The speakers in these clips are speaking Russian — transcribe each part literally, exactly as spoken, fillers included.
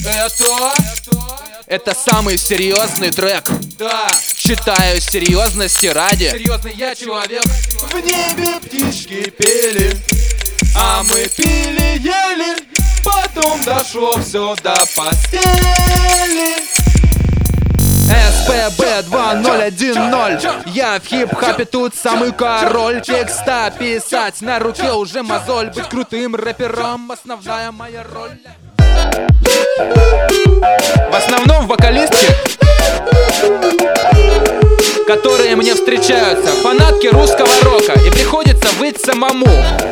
Это... Это самый серьезный трек. Да. Считаю серьезности ради. Серьезный я человек. В небе птички пели, а мы пили, ели. Потом дошло все до постели. эс пэ бэ два ноль один ноль. Я в хип-хапе тут самый король. Текста писать на руке уже мозоль. Быть крутым рэпером — основная моя роль. В основном вокалистки, которые мне встречаются, фанатки русского рока, и приходится выть самому.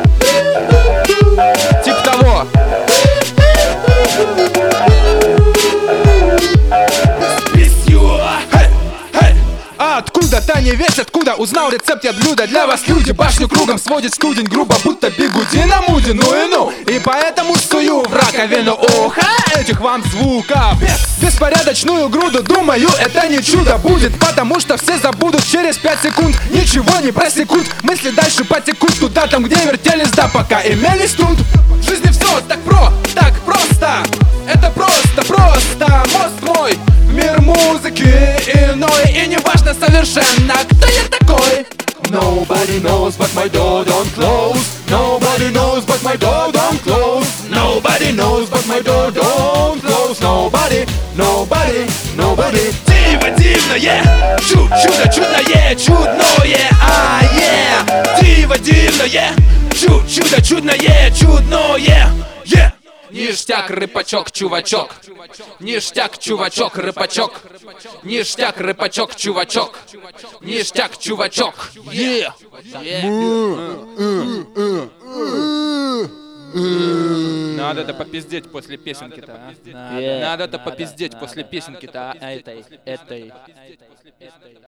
Тип того. А откуда-то не весь откуда узнал рецепт я блюда. Для вас люди башню кругом сводит студень грубо, будто бигуди на муде, ну и ну. И поэтому сую в раковину уха этих вам звуков. Беспорядочную груду, думаю, это не чудо будет, потому что все забудут через пять секунд. Ничего не просекут, мысли дальше потекут туда, там, где вертелись, да пока имелись тут. В жизни все так про, так просто. Это просто, просто мост мой в мир музыки иной. И не важно совершенно, кто я такой. Nobody knows but my door don't close. Nobody knows but my door don't close. Nobody knows but my door don't close. Nobody, nobody, nobody. Диво дивное, чу чудо чудное, чудное, а е. Диво дивное, чу чудо чудное, чудное, е. Ништяк, рыбачок, чувачок. Ништяк, чувачок, рыбачок. Ништяк, рыбачок, чувачок. Ништяк, чувачок. Е. Надо это попиздеть после песенки-то, а? Надо это попиздеть после песенки-то, а? Этой, этой.